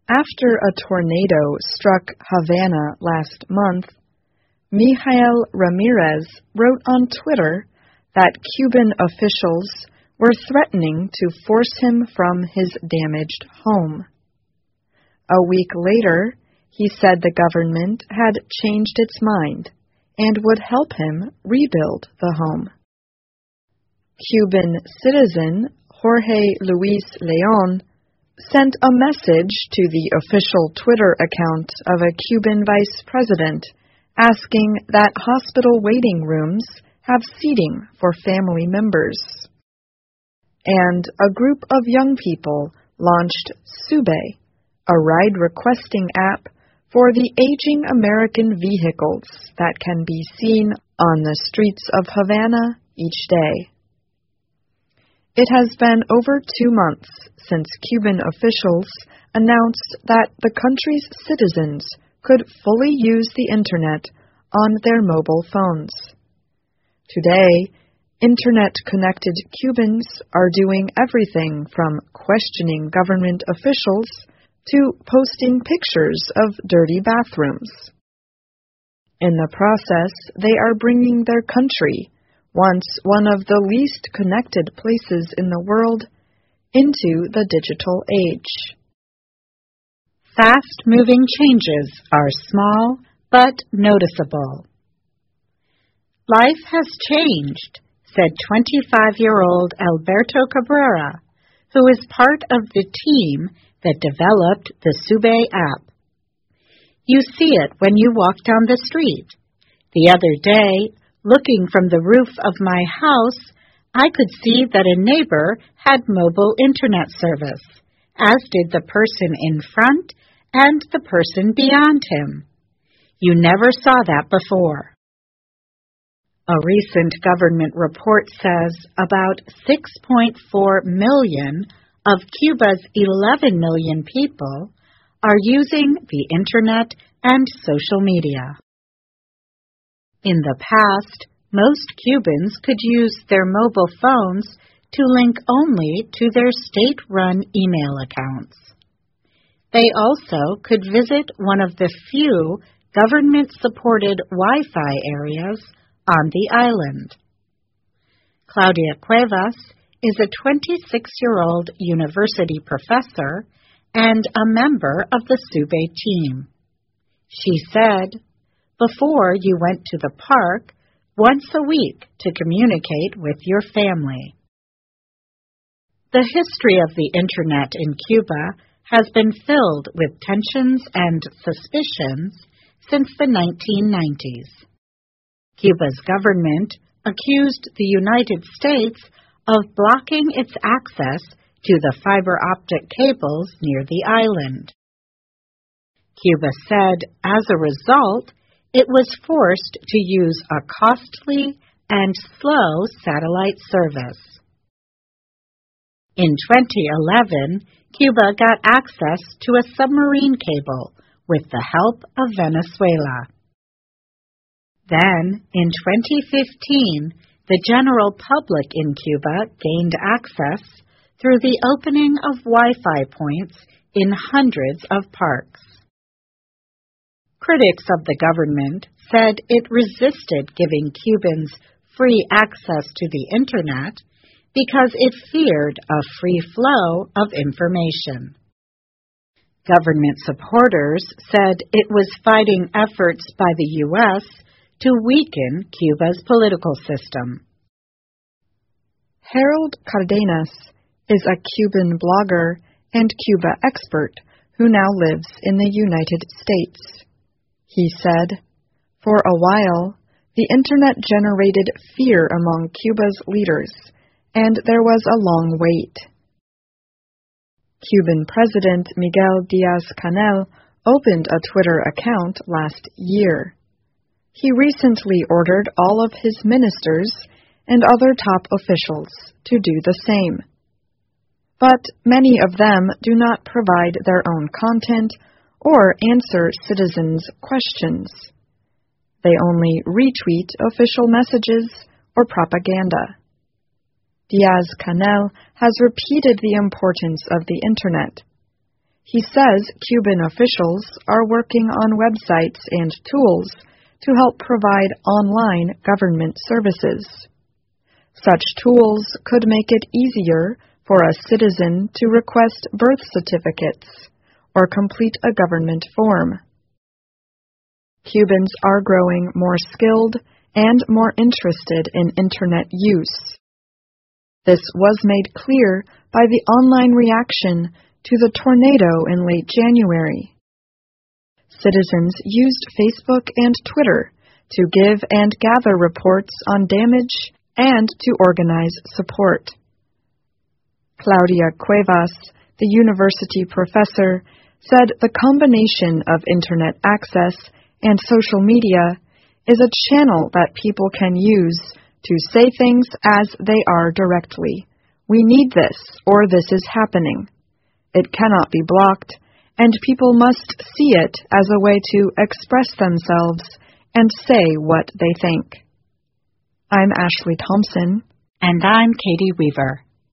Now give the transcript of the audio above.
After a tornado struck Havana last month, Mijael Ramirez wrote on Twitter that Cuban officials were threatening to force him from his damaged home. A week later, he said the government had changed its mind and would help him rebuild the home. Cuban citizen Jorge Luis León sent a message to the official Twitter account of a Cuban vice president asking that hospital waiting rooms have seating for family members. And a group of young people launched Sube, a ride-requesting app for the aging American vehicles that can be seen on the streets of Havana each day. It has been over 2 months since Cuban officials announced that the country's citizens could fully use the Internet on their mobile phones. Today, Internet-connected Cubans are doing everything from questioning government officials to posting pictures of dirty bathrooms. In the process, they are bringing their country, once one of the least connected places in the world, into the digital age. Fast-moving changes are small but noticeable. Life has changed, said 25-year-old Alberto Cabrera, who is part of the team that developed the Sube app. You see it when you walk down the street. The other day, looking from the roof of my house, I could see that a neighbor had mobile internet service, as did the person in front and the person beyond him. You never saw that before. A recent government report says about 6.4 million of Cuba's 11 million people are using the Internet and social media. In the past, most Cubans could use their mobile phones to link only to their state-run email accounts. They also could visit one of the few government-supported Wi-Fi areas on the island. Claudia Cuevas is a 26-year-old university professor and a member of the Sube team. She said, "Before you went to the park once a week to communicate with your family." The history of the Internet in Cuba has been filled with tensions and suspicions since the 1990s. Cuba's government accused the United States of blocking its access to the fiber optic cables near the island. Cuba said, as a result, it was forced to use a costly and slow satellite service. In 2011, Cuba got access to a submarine cable with the help of Venezuela. Then, in 2015, the general public in Cuba gained access through the opening of Wi-Fi points in hundreds of parks. Critics of the government said it resisted giving Cubans free access to the Internet because it feared a free flow of information. Government supporters said it was fighting efforts by the U.S. to weaken Cuba's political system. Harold Cardenas is a Cuban blogger and Cuba expert who now lives in the United States. He said, "For a while, the Internet generated fear among Cuba's leaders, and there was a long wait." Cuban President Miguel Díaz-Canel opened a Twitter account last year. He recently ordered all of his ministers and other top officials to do the same. But many of them do not provide their own content or answer citizens' questions. They only retweet official messages or propaganda. Díaz-Canel has repeated the importance of the Internet. He says Cuban officials are working on websites and tools to help provide online government services. Such tools could make it easier for a citizen to request birth certificates or complete a government form. Cubans are growing more skilled and more interested in Internet use. This was made clear by the online reaction to the tornado in late January. Citizens used Facebook and Twitter to give and gather reports on damage and to organize support. Claudia Cuevas, the university professor, said the combination of Internet access and social media is a channel that people can use to say things as they are directly. We need this, or this is happening. It cannot be blocked, and people must see it as a way to express themselves and say what they think. I'm Ashley Thompson. And I'm Katie Weaver.